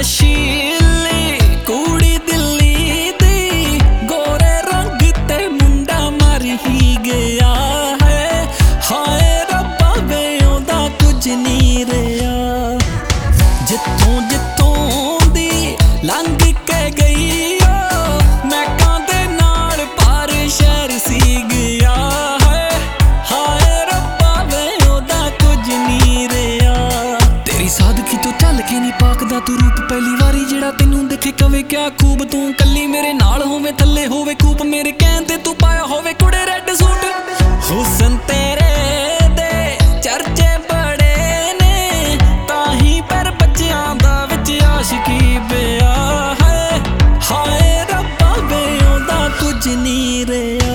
नशीली कुड़ी दिल्ली दी गोरे रंग ते मुंडा मर ही गया है। हाय रब्बा वे ओदा कुछ नहीं रहा। जित्थों जित्थों दी लंघ के गई मैं कांदे नाल पार शहर सी गया है। हाय रब्बा वे ओदा कुछ नहीं रहा। तेरी सादगी तो चल के नहीं पाकदा तू रूप पहली वारी जेड़ा तेनू दिखे कवे क्या खूब। तू कली मेरे नाल होवे थल्ले होवे कूप मेरे कहन ते तू पाया होवे कुड़े रेड सूट। हुसन तेरे दे चर्चे बड़े ने ताही पर बच्चियां दा विच आशिकी बिया है। हाय रब्बा वे ओदा कुछ नहीं रहा।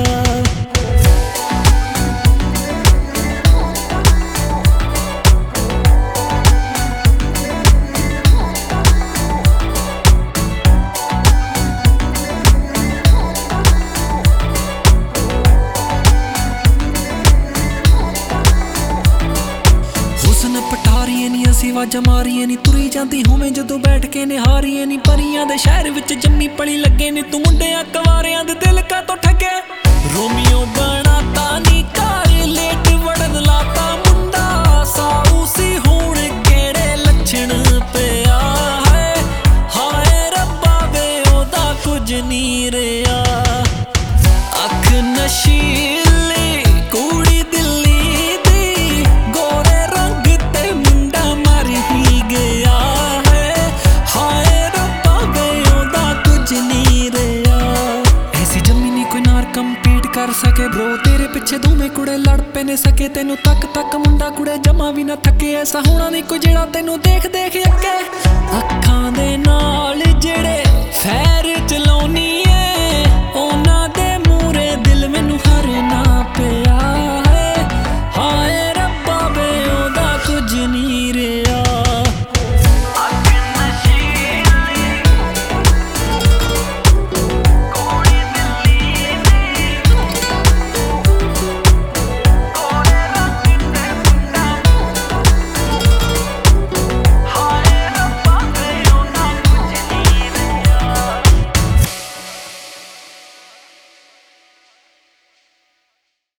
पटारिए नी असी वाजा मारिए नी तुरी जाती होवे जदों बैठ के निहारिए नी। परियां दे शहर विच जम्मी पली लगे नी तू मुंडियां कवारियां दे दिल का तो ठगे। रोमियो बनाता नी कार लेट वड़न लाता मुंडा साऊ सी हुण केड़े लक्षण पिया है। हाय रब्बा वे ओदा कुछ नहीं रहा। अख नशीली कुड़ी दिल्ली दी गोरे रंग ते मुंडा मर ही गया है। हाय रब्बा वे ओदा कुछ नहीं रहा। ऐसी जम्मी नी कोई नार कंपीट कर सके ब्रो तेरे पिछे दोवें कुड़े लड़ पे ने सके। तेनू तक तक मुंडा कुड़े जमा भी ना थके। ऐसा होना नहीं कोई जेड़ा तेनू देख देख अगे। अखां दे नाल जेड़े फैर चलाउनी